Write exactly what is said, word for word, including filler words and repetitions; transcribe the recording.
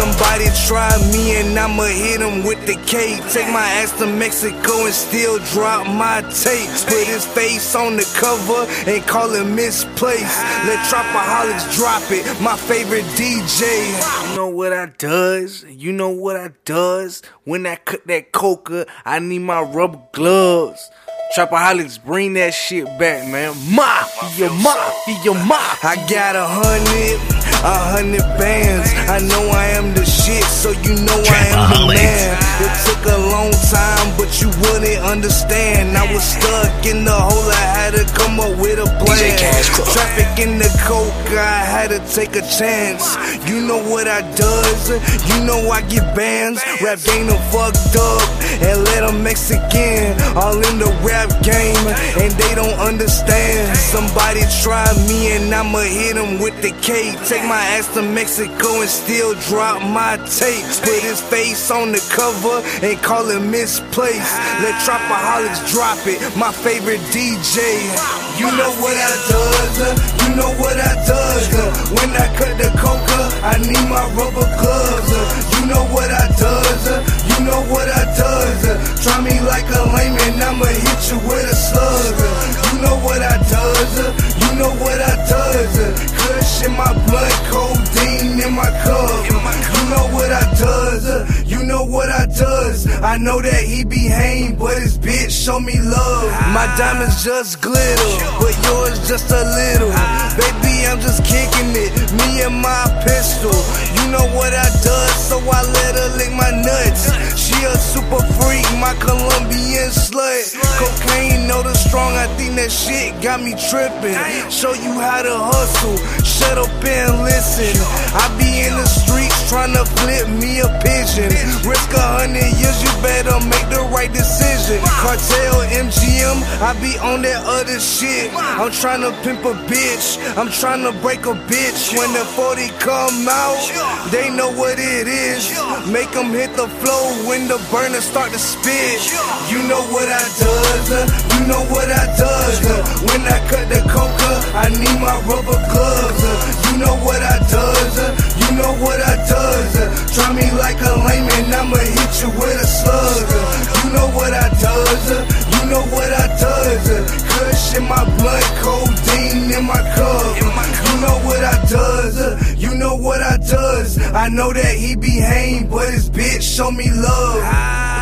Somebody try me and I'ma hit him with the cake. Take my ass to Mexico and still drop my tapes. Put his face on the cover and call it misplaced. Let Trapaholics drop it, my favorite D J. You know what I does? You know what I does? When I cut that coca, I need my rubber gloves. Trapaholics, bring that shit back, man. Mafia, mafia, mafia. I got a hundred, a hundred bands. I know I am the shit, so you know I am the man. It took a long time, but you wouldn't understand. I was stuck in the hole, I had to come up with a plan. Traffic in the coke, I had to take a chance. You know what I does? You know I get bands. Rap game done fucked up and let them Mexican all in the rap game, and they don't understand. Somebody try me and I'ma hit him with the cake. Take my ass to Mexico and still drop my tapes. Put his face on the cover and call it misplaced. Let Trapaholics drop it, my favorite D J. You know what I does, you know what I does. When I cut the coca, I need my rubber gloves. You know what I does, you know what I does. Try me like a lame and I'ma hit you with a slug. You know what I does, you know what I does. Kush in my blood, codeine in my cup. You know what I does, you know what I does. I know that he be hang, but his bitch show me love. My diamonds just glitter, but yours just a little. Baby, I'm just kicking it, me and my pistol. You know what I does, so I let her lick my nuts. She a super freak, my Colombian slut. Cocaine, know the strong, I think that shit got me tripping. Show you how to hustle, shut up and listen. I be in the streets trying to flip me a pigeon. Risk a hundred years, you better make the right decision. Cartel, M G M, I be on that other shit. I'm trying to pimp a bitch, I'm trying to break a bitch. When the forty come out, they know what it is. Make them hit the floor when the burner start to spit. You know what I does, you know what I does. When I cut the coca, I need my rubber gloves. You know what I does, you know what I does. Try me like a lame and I'ma hit you with a slug. You know what I does, you know what I does. Kush in my blood, codeine in my cup. You know what I does, you know what I does. I know that he be hang, but his bitch show me love.